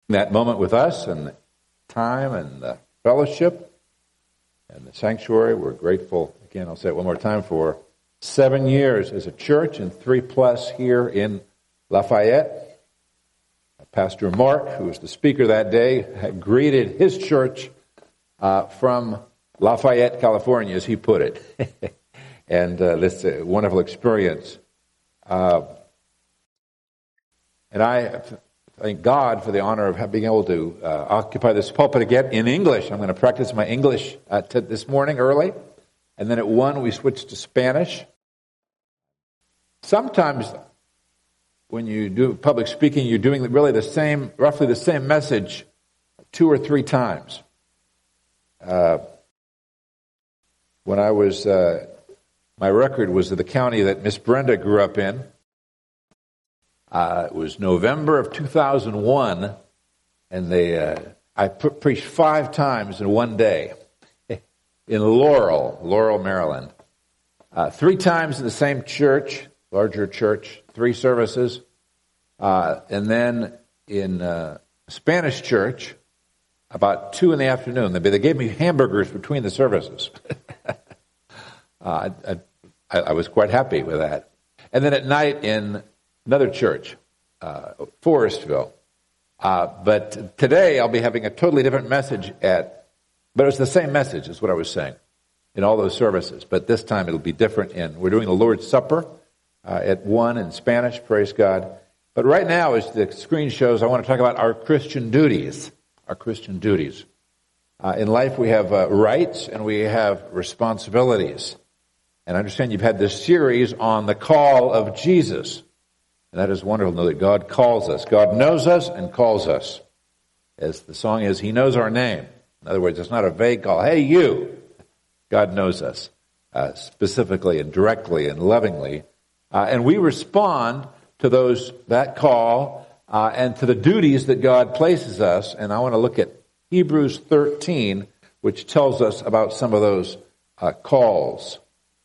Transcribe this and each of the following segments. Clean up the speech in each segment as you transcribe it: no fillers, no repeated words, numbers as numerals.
that moment with us and the time and the fellowship and the sanctuary. We're grateful, again, I'll say it one more time, for 7 years as a church and 3+ here in Lafayette. Pastor Mark, who was the speaker that day, had greeted his church from Lafayette, California, as he put it. And this is a wonderful experience. And I thank God for the honor of being able to occupy this pulpit again in English. I'm going to practice my English this morning early. And then at 1, we switched to Spanish. Sometimes when you do public speaking, you're doing really roughly the same message 2 or 3 times. When I was, my record was of the county that Miss Brenda grew up in. It was November of 2001, and I preached 5 times in one day in Laurel, Maryland. 3 times in the same church, larger church, 3 services. And then in Spanish church, about 2 in the afternoon. They gave me hamburgers between the services. I was quite happy with that. And then at night in another church, Forestville. But today I'll be having a totally different message but it was the same message is what I was saying in all those services. But this time it'll be different. We're doing the Lord's Supper at 1 in Spanish, praise God. But right now, as the screen shows, I want to talk about our Christian duties. Our Christian duties. In life we have rights and we have responsibilities. And I understand you've had this series on the call of Jesus. And that is wonderful to know that God calls us. God knows us and calls us. As the song is, He knows our name. In other words, it's not a vague call. Hey, you! God knows us specifically and directly and lovingly. And we respond to that call and to the duties that God places us. And I want to look at Hebrews 13, which tells us about some of those calls.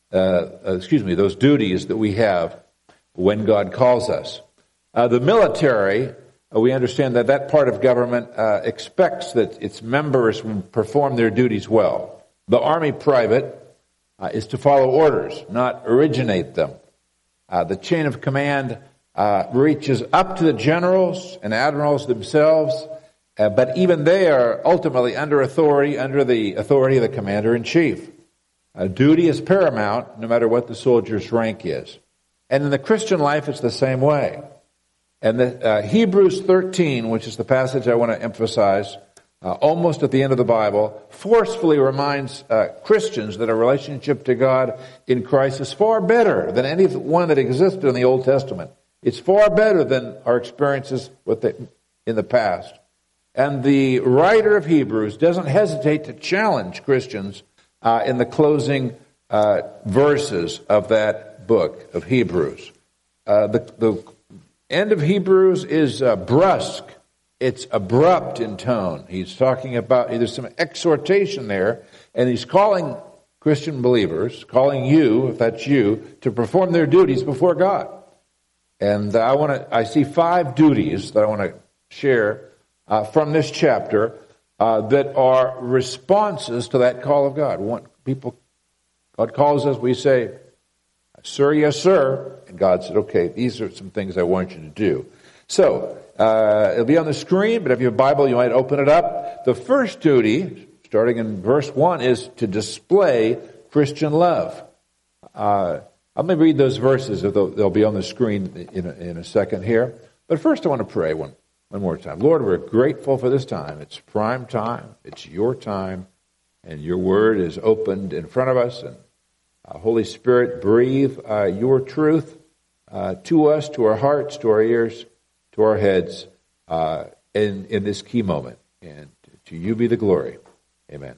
Those duties that we have when God calls us. The military, we understand that part of government expects that its members perform their duties well. The Army private is to follow orders, not originate them. The chain of command reaches up to the generals and admirals themselves, but even they are ultimately under the authority of the commander-in-chief. Duty is paramount no matter what the soldier's rank is. And in the Christian life, it's the same way. And the Hebrews 13, which is the passage I want to emphasize, almost at the end of the Bible, forcefully reminds Christians that our relationship to God in Christ is far better than any one that existed in the Old Testament. It's far better than our experiences in the past. And the writer of Hebrews doesn't hesitate to challenge Christians in the closing verses of that book of Hebrews. The end of Hebrews is brusque. It's abrupt in tone. He's talking about, there's some exhortation there, and he's calling Christian believers, calling you, if that's you, to perform their duties before God. And I see 5 duties that I want to share from this chapter that are responses to that call of God. God calls us, we say, sir, yes, sir. And God said, okay, these are some things I want you to do. So, it'll be on the screen, but if you have a Bible, you might open it up. The first duty, starting in verse 1, is to display Christian love. I'm going to read those verses. They'll be on the screen in a second here. But first I want to pray one more time. Lord, we're grateful for this time. It's prime time. It's your time. And your word is opened in front of us. And Holy Spirit, breathe your truth to us, to our hearts, to our ears, to our heads in this key moment. And to you be the glory. Amen.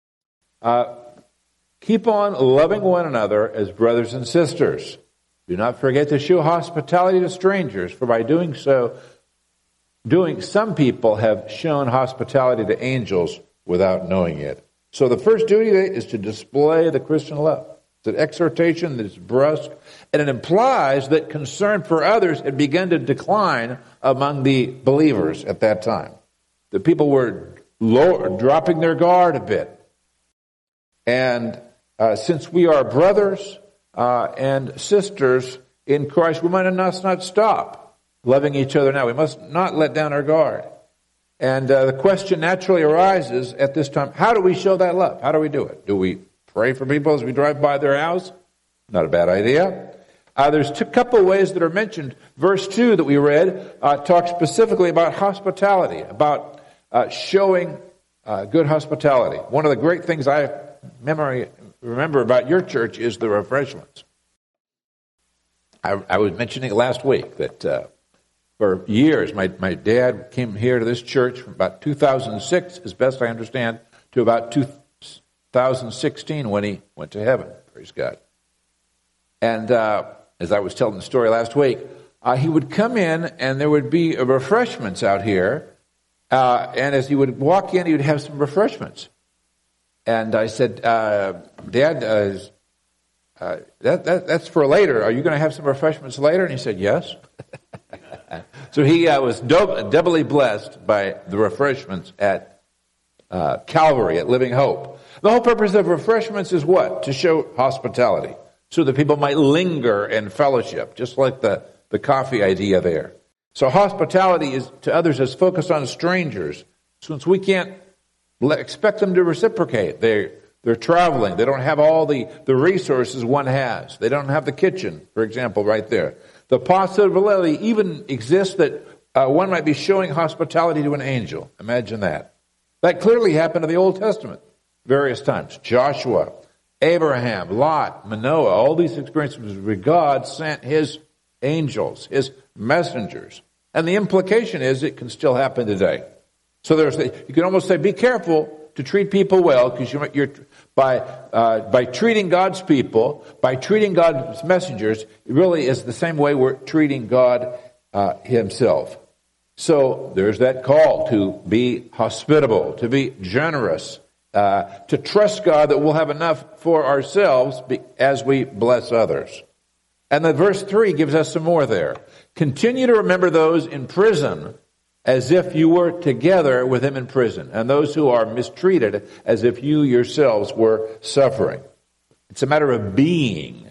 Keep on loving one another as brothers and sisters. Do not forget to show hospitality to strangers, for by doing so, some people have shown hospitality to angels without knowing it. So the first duty is to display the Christian love. It's an exhortation that is brusque, and it implies that concern for others had begun to decline among the believers at that time. the people were dropping their guard a bit. And since we are brothers and sisters in Christ, we must not stop loving each other now. We must not let down our guard. And the question naturally arises at this time, how do we show that love? How do we do it? Do we pray for people as we drive by their house? Not a bad idea. There's a couple of ways that are mentioned. Verse 2 that we read talks specifically about hospitality, about showing good hospitality. One of the great things I remember about your church is the refreshments. I was mentioning last week that for years my dad came here to this church from about 2006, as best I understand, to about 2016 when he went to heaven. Praise God. And as I was telling the story last week, he would come in and there would be refreshments out here. And as he would walk in, he would have some refreshments. And I said, Dad, that's for later. Are you going to have some refreshments later? And he said, yes. So he was doubly blessed by the refreshments at Calvary, at Living Hope. The whole purpose of refreshments is what? To show hospitality, so that people might linger and fellowship, just like the coffee idea there. So hospitality is to others is focused on strangers, since we can't expect them to reciprocate. They're traveling. They don't have all the resources one has. They don't have the kitchen, for example, right there. The possibility even exists that one might be showing hospitality to an angel. Imagine that. That clearly happened in the Old Testament various times. Joshua, Abraham, Lot, Manoah, all these experiences where God sent his angels, his messengers. And the implication is it can still happen today. So you can almost say, be careful to treat people well, because you're by treating God's people, by treating God's messengers, it really is the same way we're treating God himself. So there's that call to be hospitable, to be generous, to trust God that we'll have enough for ourselves as we bless others. And then verse 3 gives us some more there. Continue to remember those in prison as if you were together with him in prison, and those who are mistreated as if you yourselves were suffering. It's a matter of being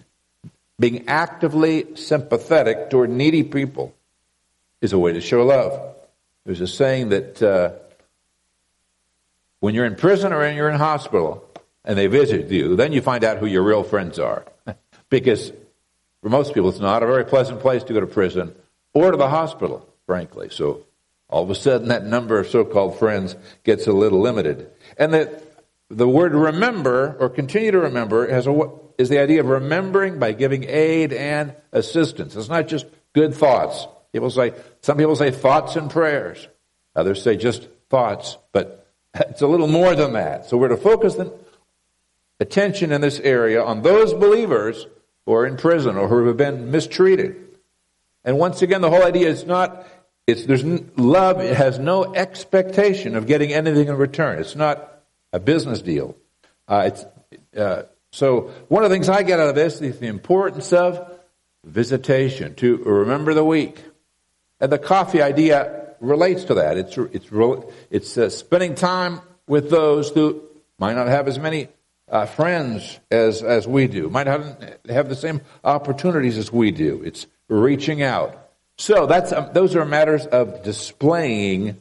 actively sympathetic toward needy people is a way to show love. There's a saying that when you're in prison or you're in hospital and they visit you, then you find out who your real friends are. Because for most people, it's not a very pleasant place to go to prison or to the hospital, frankly. So all of a sudden, that number of so-called friends gets a little limited. And the word remember, or continue to remember, is the idea of remembering by giving aid and assistance. It's not just good thoughts. Some people say thoughts and prayers. Others say just thoughts. But it's a little more than that. So we're to focus attention in this area on those believers who are in prison or who have been mistreated. And once again, the whole idea is love has no expectation of getting anything in return. It's not a business deal. So one of the things I get out of this is the importance of visitation, to remember the weak. And the coffee idea relates to that. It's spending time with those who might not have as many friends as we do, might not have the same opportunities as we do. It's reaching out. So those are matters of displaying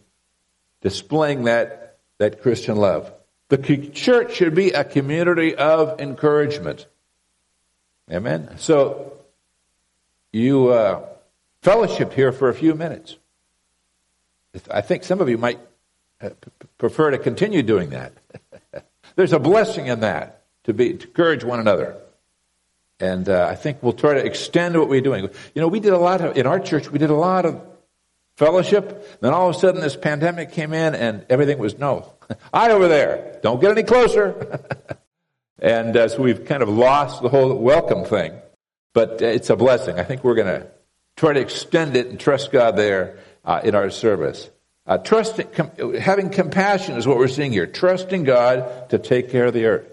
that Christian love. The church should be a community of encouragement. Amen. So you fellowship here for a few minutes. I think some of you might prefer to continue doing that. There's a blessing in that, to encourage one another. And I think we'll try to extend what we're doing. In our church, we did a lot of fellowship. Then all of a sudden this pandemic came in and everything was no. Eye over there. Don't get any closer. And so we've kind of lost the whole welcome thing. But it's a blessing. I think we're going to try to extend it and trust God there in our service. Having compassion is what we're seeing here. Trusting God to take care of the earth.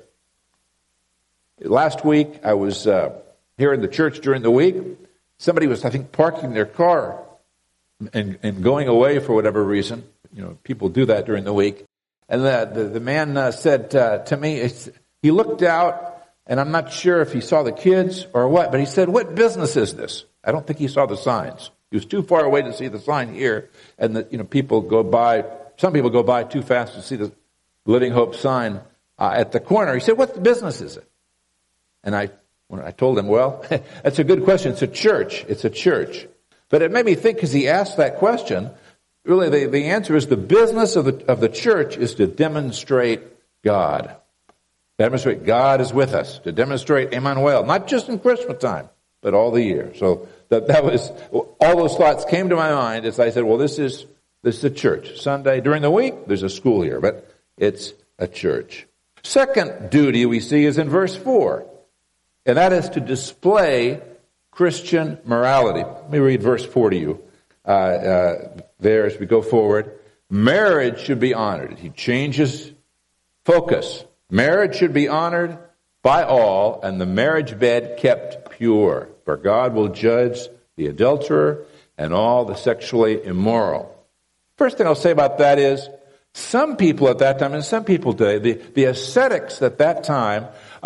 Last week, I was here in the church during the week. Somebody was, I think, parking their car and going away for whatever reason. people do that during the week. And the man said to me, he looked out, and I'm not sure if he saw the kids or what, but he said, "What business is this?" I don't think he saw the signs. He was too far away to see the sign here, and people go by. Some people go by too fast to see the Living Hope sign at the corner. He said, "What business is it?" And when I told him, "Well, that's a good question. It's a church. It's a church." But it made me think, because he asked that question. Really, the answer is the business of the church is to demonstrate God. Demonstrate God is with us. To demonstrate Emmanuel, not just in Christmas time, but all the year. So that was, all those thoughts came to my mind as I said, well, this is a church. Sunday, during the week, there's a school here, but it's a church. Second duty we see is in verse 4, and that is to display Christian morality. Let me read verse 4 to you there as we go forward. Marriage should be honored. He changes focus. Marriage should be honored by all, and the marriage bed kept pure. For God will judge the adulterer and all the sexually immoral. First thing I'll say about that is, some people at that time, and some people today, the ascetics at that time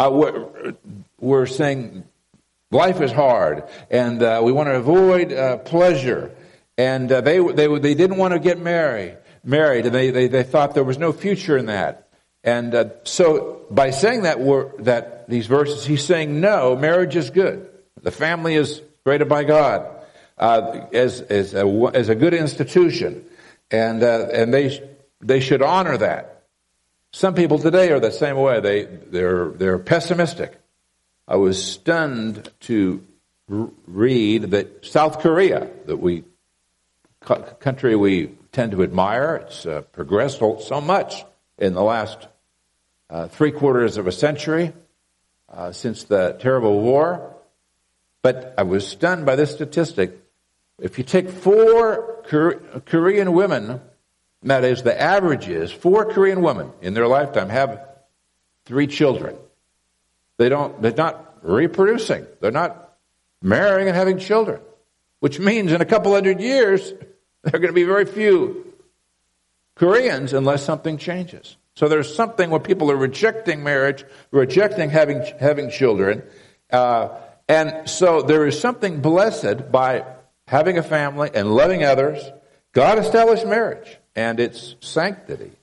were saying life is hard, and we want to avoid pleasure, and they didn't want to get married, and they thought there was no future in that. And so by saying that these verses, he's saying, no, marriage is good. The family is created by God as a good institution, and they should honor that. Some people today are the same way. They're pessimistic. I was stunned to read that South Korea, country we tend to admire, it's progressed so much in the last 3/4 of a century since the terrible war. But I was stunned by this statistic. If you take 4 Korean women, that is, the average is 4 Korean women in their lifetime have 3 children. They're not reproducing. They're not marrying and having children, which means in a couple hundred years, there are going to be very few Koreans unless something changes. So there's something where people are rejecting marriage, rejecting having children, and so there is something blessed by having a family and loving others. God established marriage and its sanctity.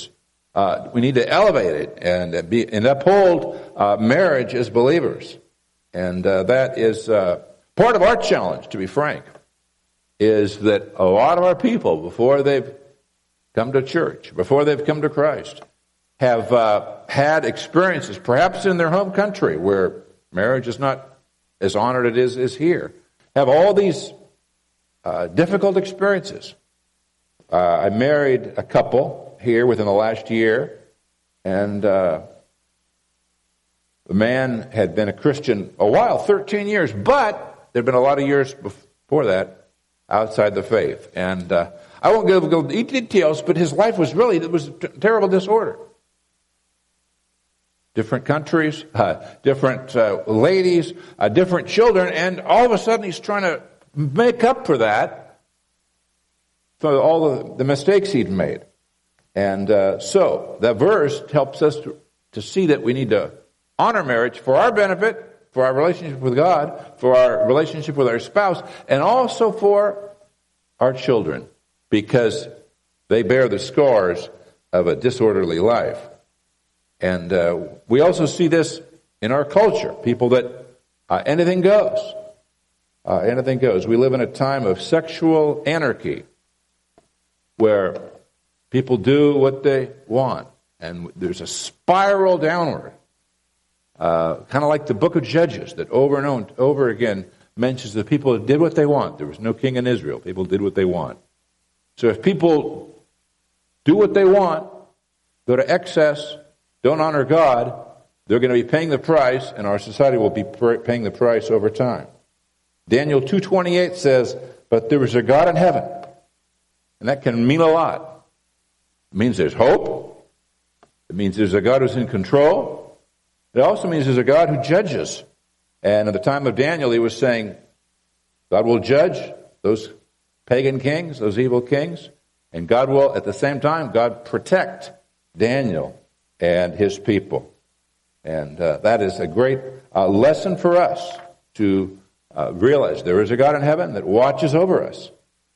We need to elevate it and uphold marriage as believers, and that is part of our challenge. To be frank, is that a lot of our people, before they've come to church, before they've come to Christ, have had experiences, perhaps in their home country, where marriage is not as honored as it is here, have all these difficult experiences. I married a couple here within the last year, and the man had been a Christian a while, 13 years, but there had been a lot of years before that outside the faith. And I won't go into details, but his life was terrible disorder. Different countries, different ladies, different children, and all of a sudden he's trying to make up for that, for all the mistakes he'd made. And so that verse helps us to see that we need to honor marriage for our benefit, for our relationship with God, for our relationship with our spouse, and also for our children, because they bear the scars of a disorderly life. And we also see this in our culture. People that anything goes. Anything goes. We live in a time of sexual anarchy where people do what they want. And there's a spiral downward. Kind of like the book of Judges that over and over again mentions the people that did what they want. There was no king in Israel. People did what they want. So if people do what they want, go to excess, don't honor God, they're going to be paying the price, and our society will be paying the price over time. Daniel 2:28 says, "But there is a God in heaven." And that can mean a lot. It means there's hope. It means there's a God who's in control. It also means there's a God who judges. And at the time of Daniel, he was saying, God will judge those pagan kings, those evil kings. And God will, at the same time, God protect Daniel and his people. And that is a great lesson for us to realize there is a God in heaven that watches over us.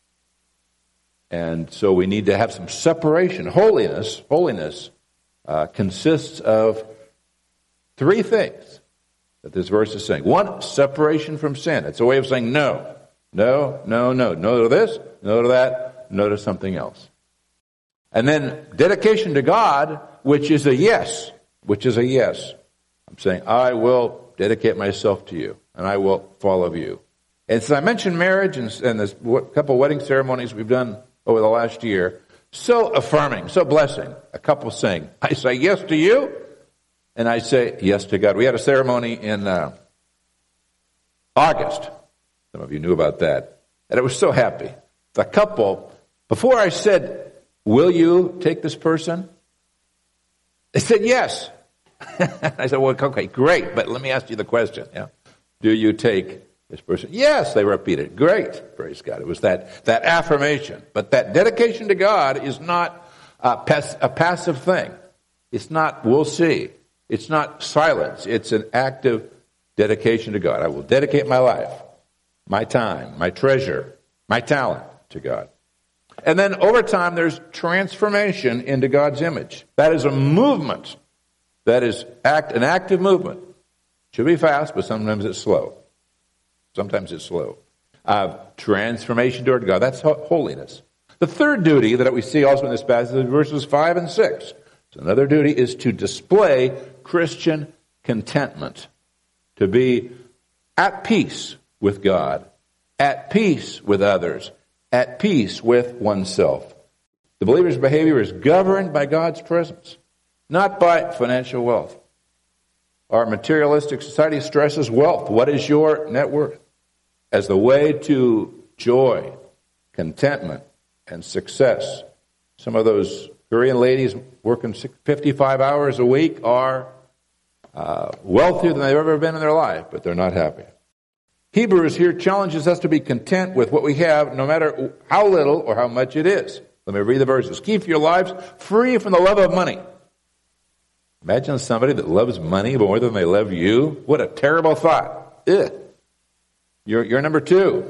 And so we need to have some separation. Holiness consists of three things that this verse is saying. One, separation from sin. It's a way of saying no. No, no, no. No to this, no to that, no to something else. And then dedication to God, which is a yes. I'm saying, I will dedicate myself to you, and I will follow you. And so I mentioned marriage and this couple wedding ceremonies we've done over the last year. So affirming, so blessing. A couple saying, I say yes to you, and I say yes to God. We had a ceremony in August. Some of you knew about that. And I was so happy. The couple, before I said, will you take this person? They said yes. I said, well, okay, great, but let me ask you the question. Yeah. Do you take this person? Yes, they repeated. Great, praise God. It was that affirmation. But that dedication to God is not a passive thing. It's not, we'll see. It's not silence. It's an active dedication to God. I will dedicate my life, my time, my treasure, my talent to God. And then over time, there's transformation into God's image. That is a movement. That is an active movement. Should be fast, but sometimes it's slow. Transformation toward God. That's holiness. The third duty that we see also in this passage is verses 5 and 6. So another duty is to display Christian contentment. To be at peace with God, at peace with others, at peace with oneself. The believer's behavior is governed by God's presence, not by financial wealth. Our materialistic society stresses wealth. What is your net worth? As the way to joy, contentment, and success. Some of those Korean ladies working 55 hours a week are wealthier than they've ever been in their life, but they're not happy. Hebrews here challenges us to be content with what we have, no matter how little or how much it is. Let me read the verses. Keep your lives free from the love of money. Imagine somebody that loves money more than they love you. What a terrible thought. Ugh. You're number two.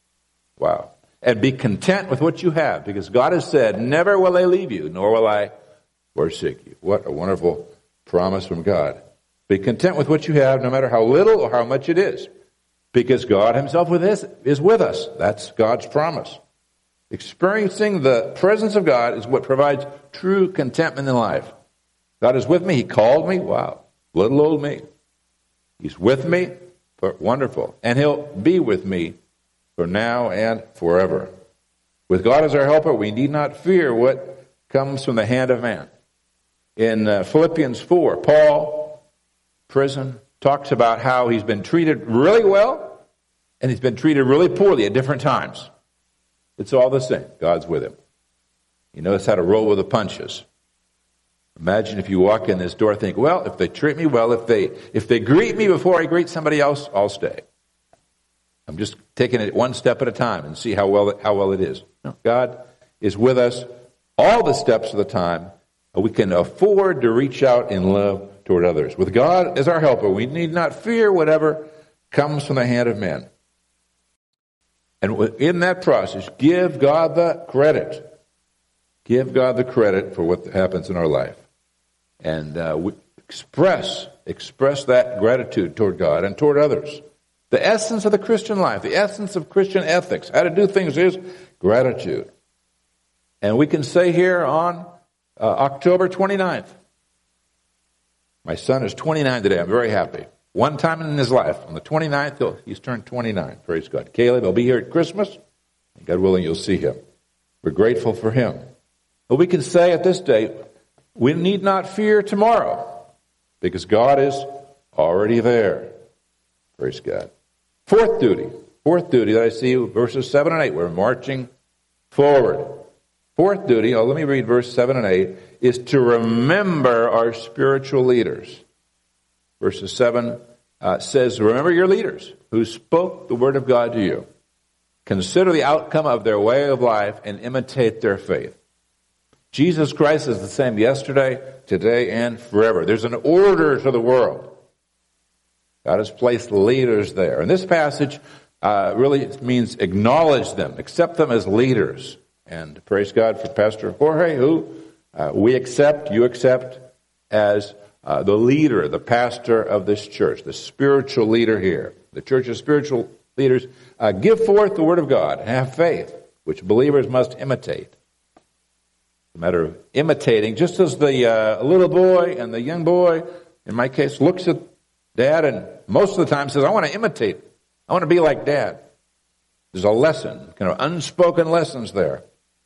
Wow. And be content with what you have, because God has said, never will I leave you, nor will I forsake you. What a wonderful promise from God. Be content with what you have, no matter how little or how much it is, because God himself is with us. That's God's promise. Experiencing the presence of God is what provides true contentment in life. God is with me. He called me. Wow. Little old me. He's with me. Wonderful. And he'll be with me for now and forever. With God as our helper, we need not fear what comes from the hand of man. In Philippians 4, Paul, prison, talks about how he's been treated really well and he's been treated really poorly at different times. It's all the same. God's with him. He knows how to roll with the punches. Imagine if you walk in this door and think, well, if they treat me well, if they greet me before I greet somebody else, I'll stay. I'm just taking it one step at a time and see how well it is. No, God is with us all the steps of the time. We can afford to reach out in love toward others. With God as our helper, we need not fear whatever comes from the hand of man. And in that process, give God the credit. Give God the credit for what happens in our life. And we express that gratitude toward God and toward others. The essence of the Christian life, the essence of Christian ethics, how to do things is gratitude. And we can say here on October 29th, my son is 29 today. I'm very happy. One time in his life, on the 29th, he's turned 29. Praise God. Caleb, he'll be here at Christmas. And God willing, you'll see him. We're grateful for him. But we can say at this day, we need not fear tomorrow, because God is already there. Praise God. Fourth duty that I see, verses 7 and 8. We're marching forward. Fourth duty, let me read verse 7 and 8, is to remember our spiritual leaders. Verses 7 says, remember your leaders who spoke the word of God to you. consider the outcome of their way of life and imitate their faith. Jesus Christ is the same yesterday, today, and forever. There's an order to the world. God has placed leaders there. And this passage really means acknowledge them, accept them as leaders. And praise God for Pastor Jorge, who we accept, you accept, as the leader, the pastor of this church, the spiritual leader here. The church's spiritual leaders give forth the word of God and have faith, which believers must imitate. A matter of imitating, just as the little boy and the young boy, in my case, looks at Dad and most of the time says, I want to imitate. I want to be like Dad. There's a lesson, kind of unspoken lessons there.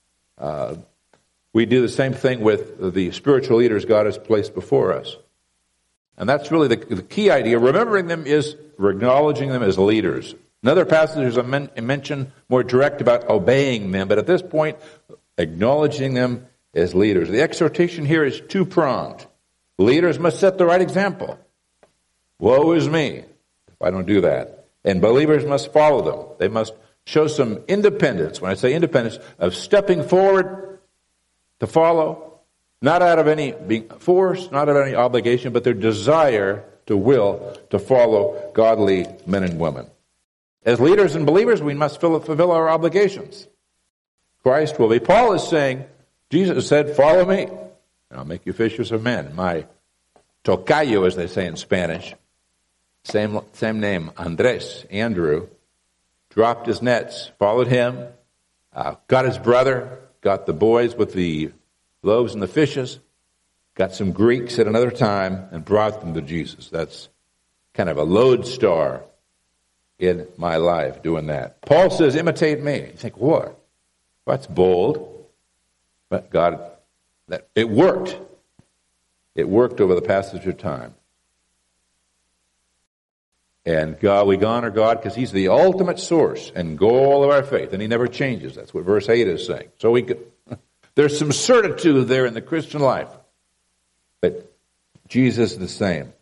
We do the same thing with the spiritual leaders God has placed before us. And that's really the key idea. Remembering them is acknowledging them as leaders. Another passage there's a mention more direct about obeying them, but at this point, acknowledging them as leaders. The exhortation here is two-pronged. Leaders must set the right example. Woe is me if I don't do that. And believers must follow them. They must show some independence. When I say independence, of stepping forward to follow, not out of any force, not out of any obligation, but their desire to will to follow godly men and women. As leaders and believers, we must fulfill our obligations. Christ will be. Paul is saying, Jesus said, follow me, and I'll make you fishers of men. My tocayo, as they say in Spanish, same name, Andres, Andrew, dropped his nets, followed him, got his brother, got the boys with the loaves and the fishes, got some Greeks at another time, and brought them to Jesus. That's kind of a lodestar in my life, doing that. Paul says, imitate me. You think, what? That's bold. But God, it worked. It worked over the passage of time. And God, we honor God because He's the ultimate source and goal of our faith, and He never changes. That's what verse 8 is saying. So there's some certitude there in the Christian life, but Jesus is the same.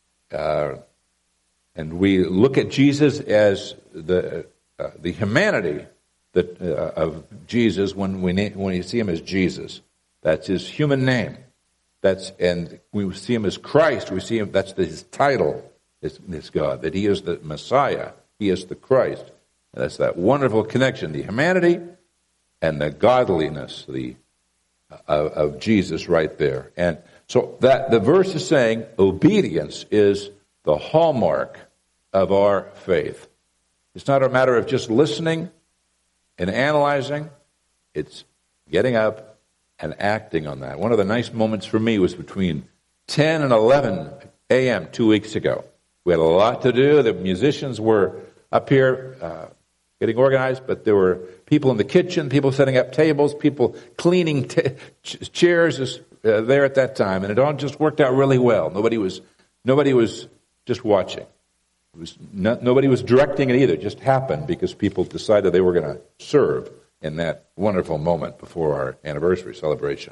And we look at Jesus as the humanity of Jesus when we see Him as Jesus. That's His human name. And we see Him as Christ. We see Him. That's His title. Is God, that He is the Messiah, He is the Christ. And that's that wonderful connection, the humanity and the godliness of Jesus right there. And so that the verse is saying obedience is the hallmark of our faith. It's not a matter of just listening and analyzing. It's getting up and acting on that. One of the nice moments for me was between 10 and 11 a.m. 2 weeks ago. We had a lot to do. The musicians were up here getting organized, but there were people in the kitchen, people setting up tables, people cleaning chairs there at that time, and it all just worked out really well. Nobody was just watching. Nobody was directing it either. It just happened because people decided they were going to serve in that wonderful moment before our anniversary celebration.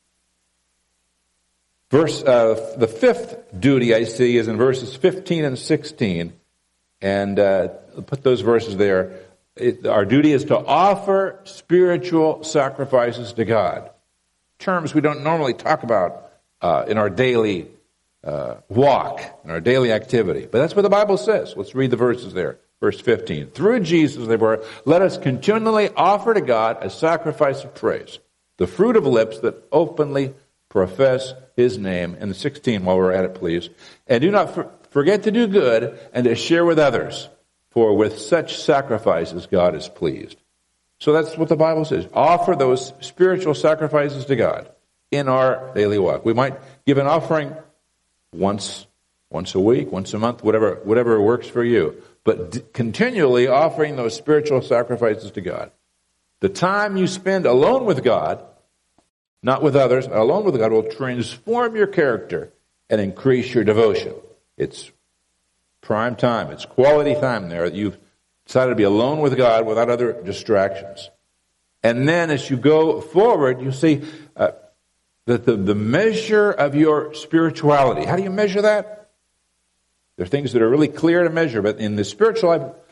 The fifth duty I see is in verses 15 and 16, and put those verses there. Our duty is to offer spiritual sacrifices to God. Terms we don't normally talk about in our daily walk, in our daily activity. But that's what the Bible says. Let's read the verses there. Verse 15. Through Jesus, therefore, let us continually offer to God a sacrifice of praise, the fruit of lips that openly profess His name. And 16, while we're at it, please. And do not forget to do good and to share with others, for with such sacrifices God is pleased. So that's what the Bible says. Offer those spiritual sacrifices to God in our daily walk. We might give an offering once a week, once a month, whatever works for you. But continually offering those spiritual sacrifices to God. The time you spend alone with God, not with others, alone with God, will transform your character and increase your devotion. It's prime time. It's quality time there that you've decided to be alone with God without other distractions. And then as you go forward, you see that the measure of your spirituality. How do you measure that? There are things that are really clear to measure, but in the spiritual life,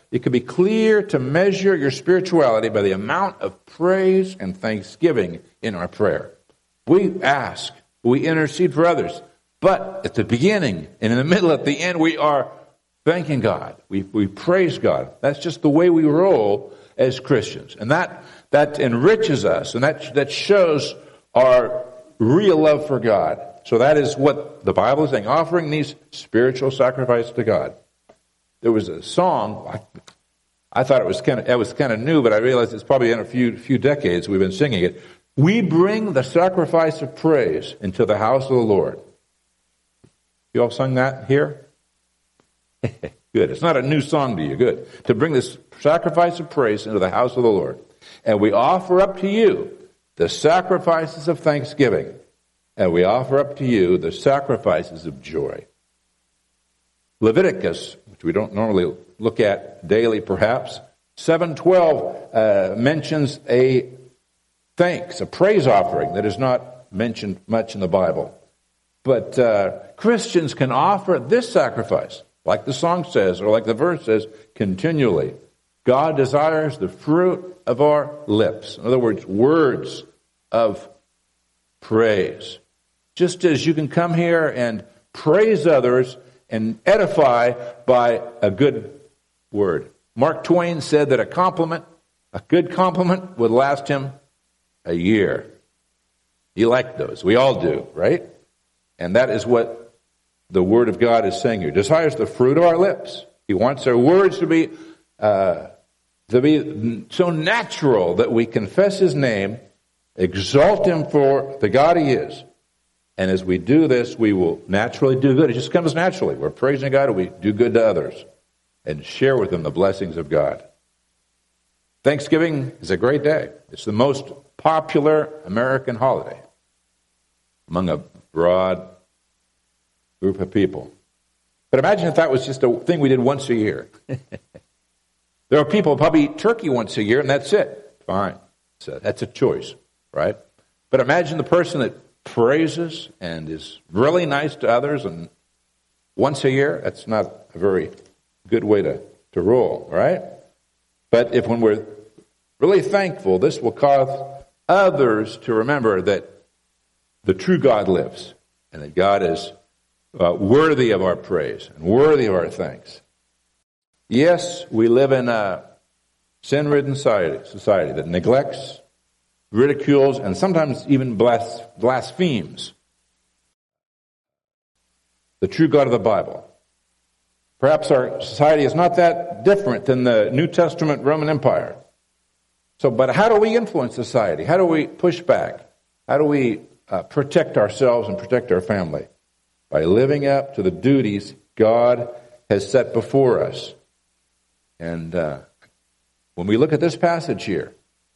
it can be clear to measure your spirituality by the amount of praise and thanksgiving in our prayer. We ask, we intercede for others, but at the beginning and in the middle, at the end, we are thanking God. We praise God. That's just the way we roll as Christians. And that enriches us, and that shows our real love for God. So that is what the Bible is saying, offering these spiritual sacrifices to God. There was a song, I thought it was kind of new, but I realized it's probably in a few decades we've been singing it. We bring the sacrifice of praise into the house of the Lord. You all sung that here? Good. It's not a new song to you. Good. To bring this sacrifice of praise into the house of the Lord. And we offer up to you the sacrifices of thanksgiving. And we offer up to you the sacrifices of joy. Leviticus, which we don't normally look at daily perhaps, 7:12 mentions a thanks, a praise offering that is not mentioned much in the Bible. But Christians can offer this sacrifice, like the song says, or like the verse says, continually. God desires the fruit of our lips. In other words of praise. Just as you can come here and praise others and edify by a good word. Mark Twain said that a good compliment would last him a year. He liked those. We all do, right? And that is what the Word of God is saying here. Desires the fruit of our lips. He wants our words to be so natural that we confess His name, exalt Him for the God He is. And as we do this, we will naturally do good. It just comes naturally. We're praising God and we do good to others and share with them the blessings of God. Thanksgiving is a great day. It's the most popular American holiday among a broad group of people. But imagine if that was just a thing we did once a year. There are people who probably eat turkey once a year and that's it. Fine. So that's a choice, right? But imagine the person that praises and is really nice to others and once a year. That's not a very good way to roll, right? But if when we're really thankful, this will cause others to remember that the true God lives and that God is worthy of our praise and worthy of our thanks. Yes, we live in a sin-ridden society that neglects, ridicules, and sometimes even blasphemes the true God of the Bible. Perhaps our society is not that different than the New Testament Roman Empire. But how do we influence society? How do we push back? How do we protect ourselves and protect our family? By living up to the duties God has set before us. And when we look at this passage here,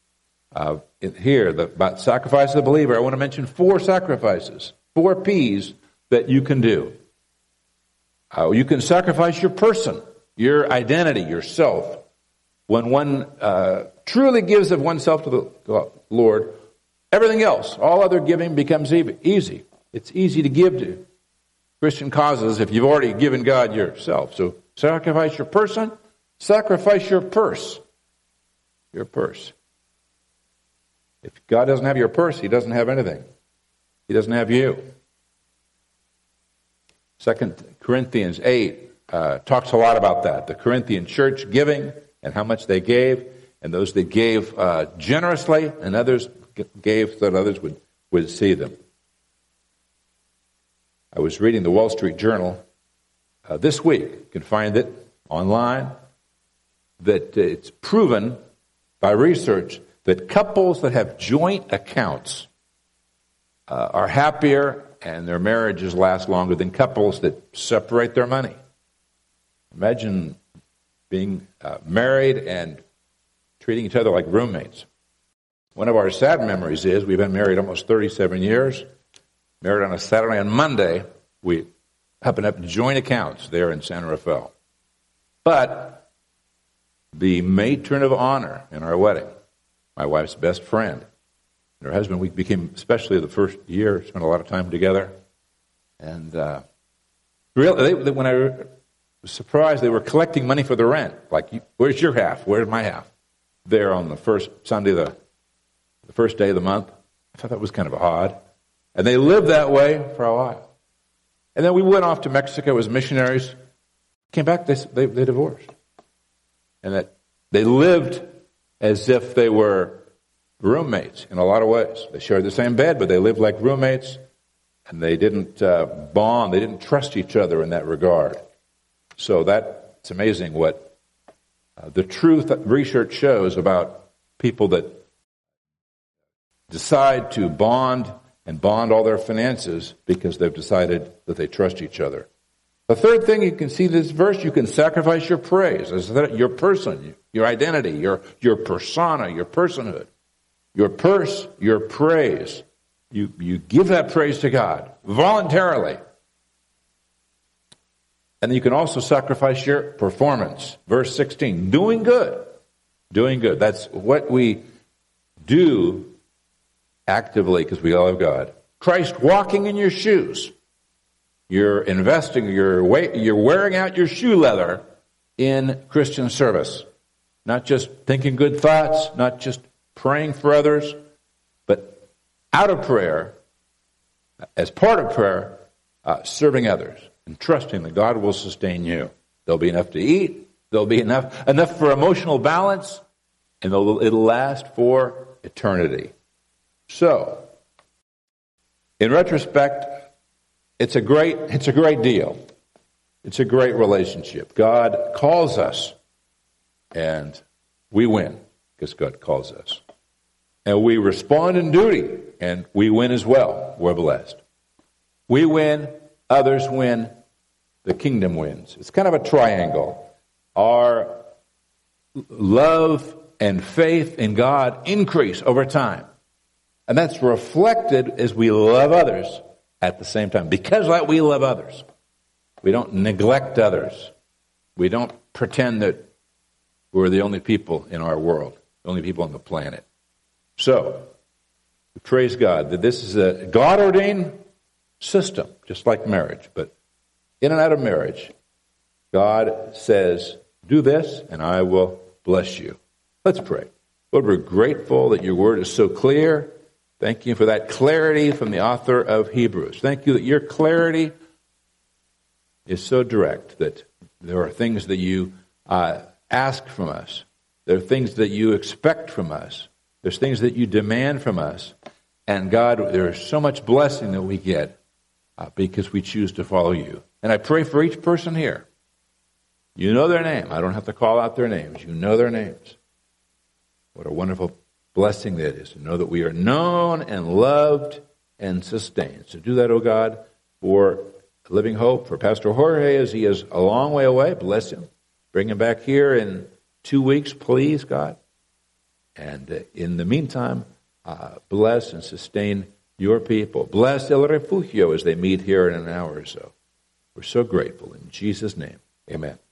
about sacrifice of the believer, I want to mention 4 sacrifices, 4 P's that you can do. You can sacrifice your person, your identity, yourself. When one truly gives of oneself to the Lord, everything else, all other giving becomes easy. It's easy to give to Christian causes if you've already given God yourself. So sacrifice your person, sacrifice your purse. Your purse. If God doesn't have your purse, He doesn't have anything. He doesn't have you. 2 Corinthians 8 talks a lot about that. The Corinthian church giving and how much they gave, and those that gave generously, and others gave so that others would see them. I was reading the Wall Street Journal this week. You can find it online. That it's proven by research that couples that have joint accounts are happier and their marriages last longer than couples that separate their money. Imagine being married and treating each other like roommates. One of our sad memories is we've been married almost 37 years. Married on a Saturday and Monday, we happen to have joint accounts there in San Rafael. But the matron of honor in our wedding, my wife's best friend, and her husband, we became, especially the first year, spent a lot of time together. And really, when I was surprised they were collecting money for the rent. Like, where's your half? Where's my half? There on the first Sunday, the first day of the month. I thought that was kind of odd. And they lived that way for a while. And then we went off to Mexico as missionaries. Came back, they divorced. And that they lived as if they were roommates in a lot of ways. They shared the same bed, but they lived like roommates. And they didn't bond. They didn't trust each other in that regard. So it's amazing what the truth that research shows about people that decide to bond all their finances because they've decided that they trust each other. The third thing you can see in this verse, you can sacrifice your praise, your person, your identity, your persona, your personhood, your purse, your praise. You give that praise to God voluntarily. And you can also sacrifice your performance. Verse 16, doing good. Doing good. That's what we do actively because we love God. Christ walking in your shoes. You're investing, you're wearing out your shoe leather in Christian service. Not just thinking good thoughts, not just praying for others, but out of prayer, as part of prayer, serving others and trusting that God will sustain you. There'll be enough to eat, there'll be enough for emotional balance, and it'll last for eternity. So, in retrospect, it's a great deal. It's a great relationship. God calls us, and we win because God calls us. And we respond in duty, and we win as well. We're blessed. We win, others win, the kingdom wins. It's kind of a triangle. Our love and faith in God increase over time. And that's reflected as we love others at the same time. Because we love others, we don't neglect others. We don't pretend that we're the only people in our world, the only people on the planet. So, we praise God that this is a God-ordained system, just like marriage. But in and out of marriage, God says, do this and I will bless you. Let's pray. Lord, we're grateful that your word is so clear. Thank you for that clarity from the author of Hebrews. Thank you that your clarity is so direct that there are things that you ask from us. There are things that you expect from us. There's things that you demand from us. And God, there is so much blessing that we get because we choose to follow you. And I pray for each person here. You know their name. I don't have to call out their names. You know their names. What a wonderful blessing that is to know that we are known and loved and sustained. So do that, oh God, for Living Hope, for Pastor Jorge as he is a long way away. Bless him. Bring him back here in 2 weeks, please, God. And in the meantime, bless and sustain your people. Bless El Refugio as they meet here in an hour or so. We're so grateful. In Jesus' name, amen.